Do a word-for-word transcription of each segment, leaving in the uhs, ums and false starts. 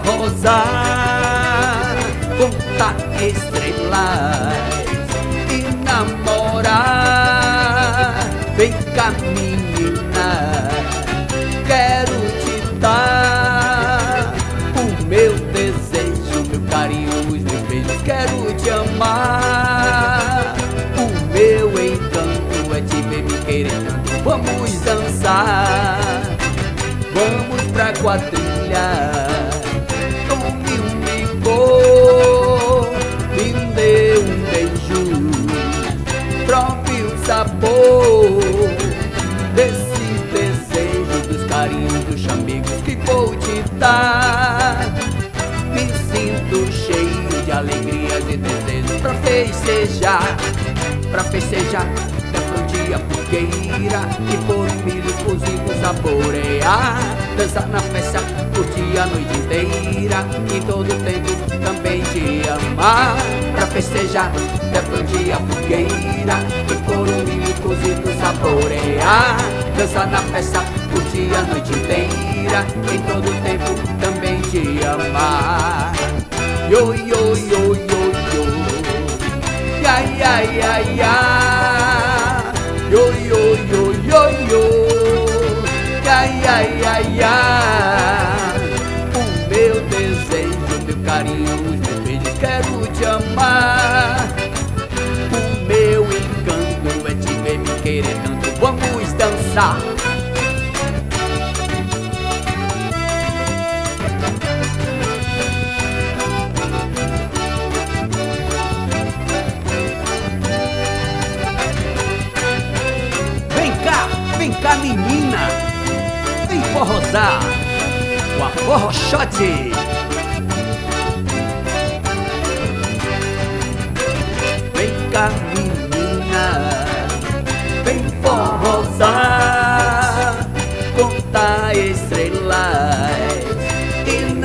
forrosar, contar estrelas e namorar. Vem cá, menina, quero te dar o meu desejo, meu carinho, os meus beijos, quero te amar. O meu encanto é te ver me querer tanto. Vamos dançar, vamos pra quadrilha. Tome um licor, me dê um beijo, prove o sabor desse desejo, dos carinhos, dos chamegos que vou te dar. Me sinto cheio de alegrias e desejos pra festejar, pra festejar. A fogueira e por um milho cozido saborear. Dançar na festa, curtir a noite inteira, em todo tempo também te amar. Pra festejar, refletir a fogueira e por um milho cozido saborear. Dançar na festa, curtir a noite inteira, em todo tempo também te amar. Yo, yo, yo, yo, yo, ya, ya, ya, ya. Yo, yo, yo, yo, yo, ya, ya, ya, ya. O meu desejo, meu carinho, os meus beijos, quero te amar. O meu encanto é te ver me querer tanto. Vamos dançar. Vem cá, menina, vem forrosar com a forrochote. Vem cá, menina, vem forrosar, contar estrelas e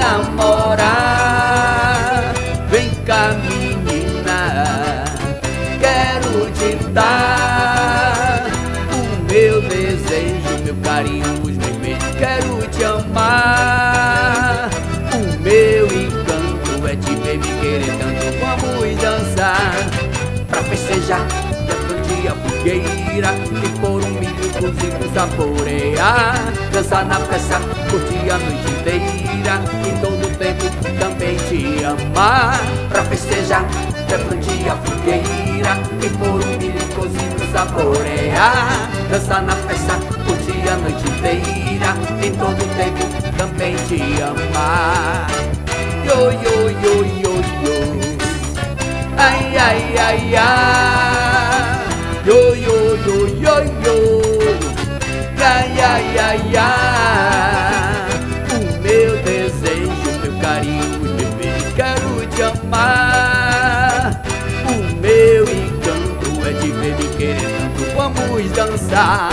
namorar. Vem cá, menina, quero te dar meu desejo, meu carinho, os meus beijos, quero te amar. O meu encanto é te ver me querer tanto. Vamos dançar, pra festejar, refletir a fogueira e por um milho cozido saborear. Dançar na festa, curtir a noite inteira, em todo tempo também te amar. Pra festejar, refletir a fogueira e por um milho cozido saborear. Dançar na festa, curtir a noite inteira, em todo tempo também te amar. Yo, yo, yo, yo, yo, ai, ai, ai, ai. Yo, yo, yo, yo, yo, ai, ai, ai, ai. O meu desejo, meu carinho, os meus beijos, quero te amar. O meu encanto é te ver me querer tanto. Vamos dançar.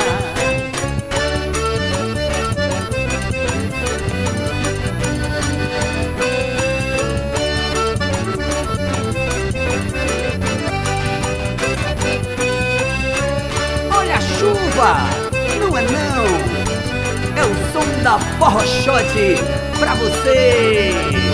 Olha a chuva, não é não, é o som da forrochote pra você.